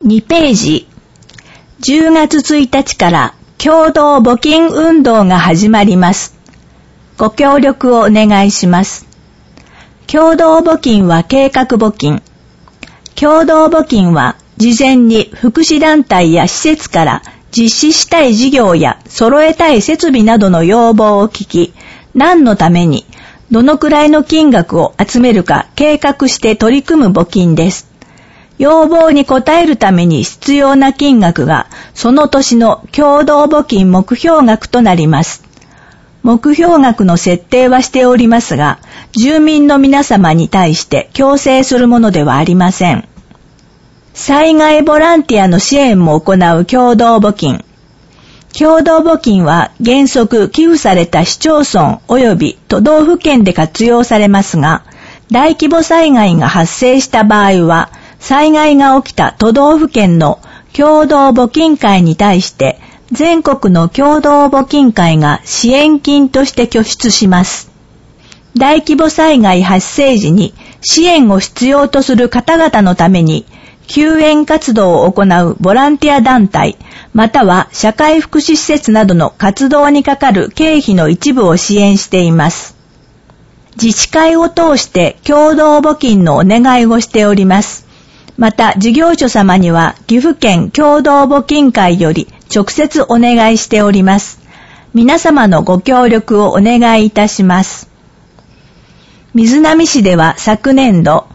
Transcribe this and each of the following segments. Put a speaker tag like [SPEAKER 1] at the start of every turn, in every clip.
[SPEAKER 1] 2ページ。10月1日から共同募金運動が始まります。ご協力をお願いします。共同募金は計画募金。共同募金は事前に福祉団体や施設から実施したい事業や揃えたい設備などの要望を聞き、何のためにどのくらいの金額を集めるか計画して取り組む募金です。要望に応えるために必要な金額がその年の共同募金目標額となります。目標額の設定はしておりますが、住民の皆様に対して強制するものではありません。災害ボランティアの支援も行う共同募金。共同募金は原則寄付された市町村及び都道府県で活用されますが、大規模災害が発生した場合は、災害が起きた都道府県の共同募金会に対して全国の共同募金会が支援金として拠出します。大規模災害発生時に支援を必要とする方々のために救援活動を行うボランティア団体または社会福祉施設などの活動にかかる経費の一部を支援しています。自治会を通して共同募金のお願いをしております。また事業所様には岐阜県共同募金会より直接お願いしております。皆様のご協力をお願いいたします。瑞浪市では昨年度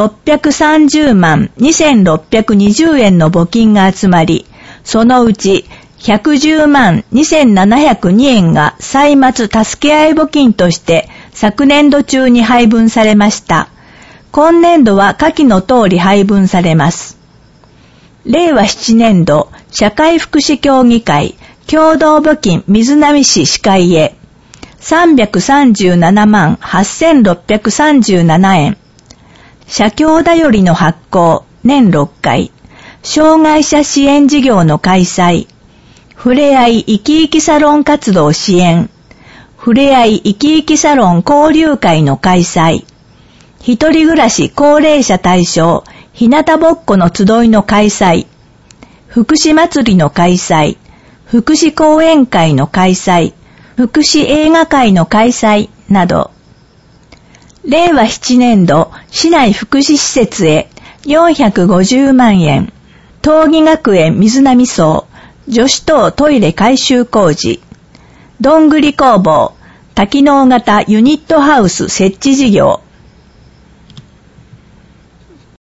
[SPEAKER 1] 630万2620円の募金が集まり、そのうち110万2702円が歳末助け合い募金として昨年度中に配分されました。今年度は下記の通り配分されます。令和7年度社会福祉協議会共同募金瑞浪市市会へ337万8637円。社協だよりの発行年6回。障害者支援事業の開催。ふれあい生き生きサロン活動支援。ふれあい生き生きサロン交流会の開催。一人暮らし高齢者対象、ひなたぼっこの集いの開催、福祉祭りの開催、福祉講演会の開催、福祉映画会の開催など、令和7年度市内福祉施設へ450万円、東義学園瑞浪荘、女子等トイレ改修工事、どんぐり工房、多機能型ユニットハウス設置事業、